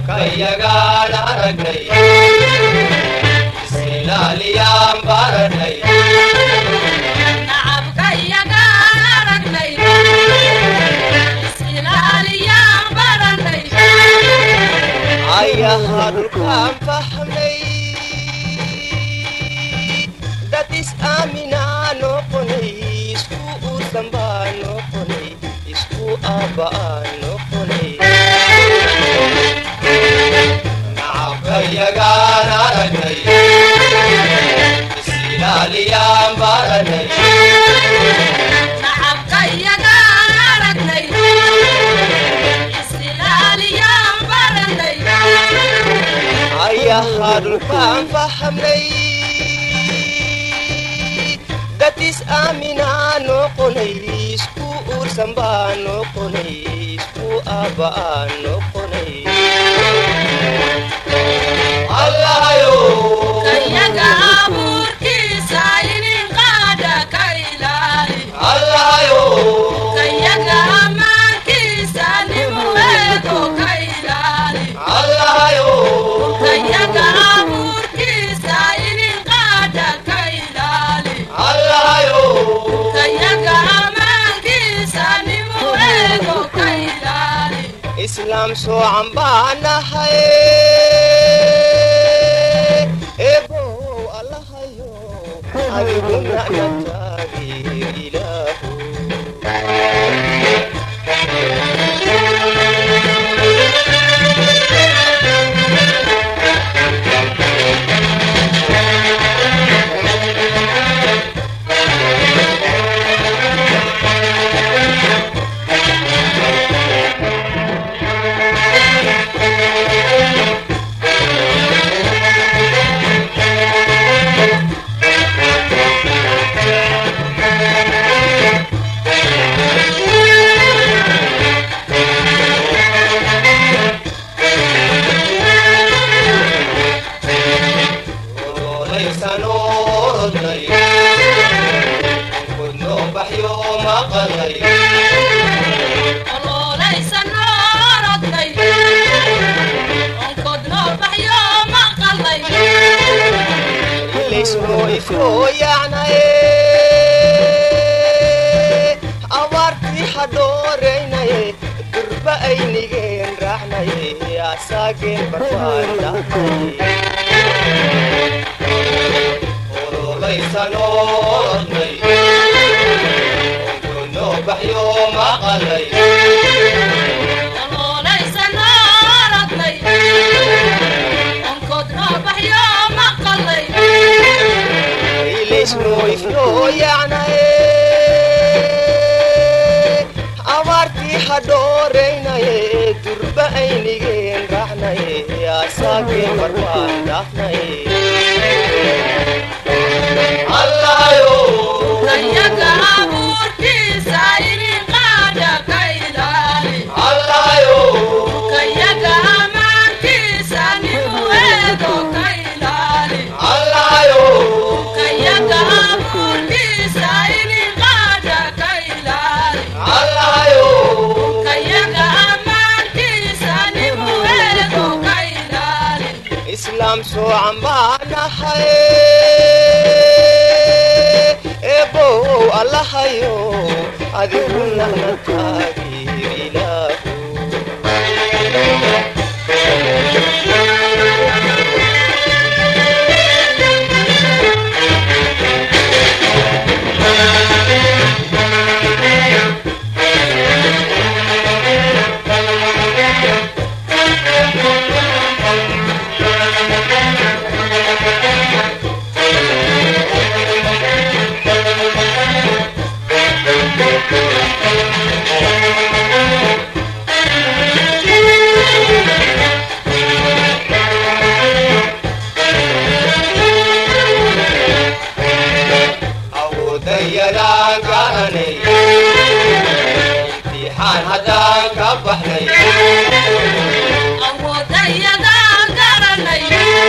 kayagaan aragnay isilaaliyaan baranay nacabkayagaan aragnay isilaaliyaan baranay ayaha dhulkaan fahmay dad is-aaminaa noqonay isku uusan baa noqonay isku aabba'aa noqonay nacabkayagaan aragnay isilaaliyaan baranay nacabkayagaan aragnay isilaaliyaan baranay ayaha dhulkaan fahmay dad is-aaminaa noqonay isku uursan baa noqonay isku aabba'aa noqonay allahayo kayaga abuurkiisa inin qaada ka ilaali allahayo kayaga ammaankiisa nimu eego ka ilaali allahayo kayaga abuurkiisa inin qaada ka ilaali allahayo kayaga ammaankiisa nimu eego ka ilaali islaam soocan baa nahay eebow allahayo adiguna na taageer ilaahu abaartii hadhooraynaye durba aynigeen raacnaye asaageen barbaan dhaafnaye ololaysanoorodnay onkunoo baxyo maqalay abaartii hadhooraynaye durba aynigeen raacnaye asaageen barbaan dhaafnaye allahayo kayaga abuurkiisa inin qaada ka ilaali allahayo kayaga ammaankiisa nimu eego ka ilaali allahayo kayaga abuurkiisa inin qaada ka ilaali allahayo kayaga ammaankiisa nimu eego ka ilaali islaam soocan baa nahay eebow allahayo adiguna na taageer ilaahu awoodayadaan garanay imtixaan haddaan ka baxnay awoodayadaan garanay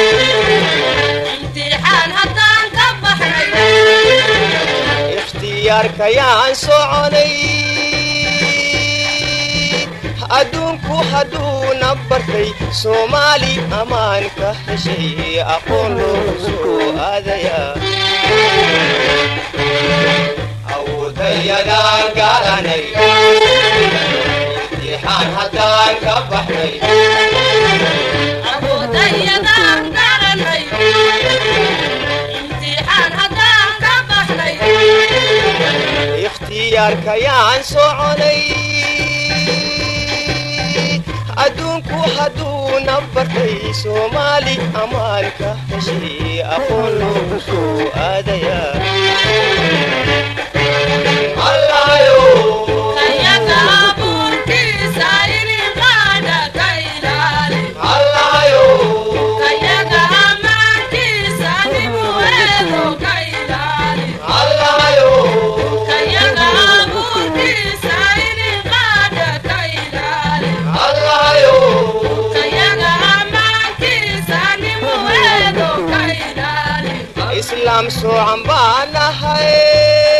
imtixaan haddaan ka baxnay ikhtiyaarkayaan soconay adduunku hadduu nabartay Soomaali amaan ka heshay aqoon loo soo aadaya awoodayadan garanay imtixaan haddaan ka baxnay awoodayadan garanay imtixaan haddaan ka baxnay ikhtiyaarka yaan soconay adduunku hadduu nabartay Soomaali amaan ka heshay aqoon loo soo aadaya Allayo kayaga abuurkiisa ini qaada ka ilaali Allayo kayaga amaankiisa nimu eego ka ilaali Allayo kayaga abuurkiisa ini qaada ka ilaali Allayo kayaga amaankiisa nimu eego ka ilaali Islam soo ambaanahay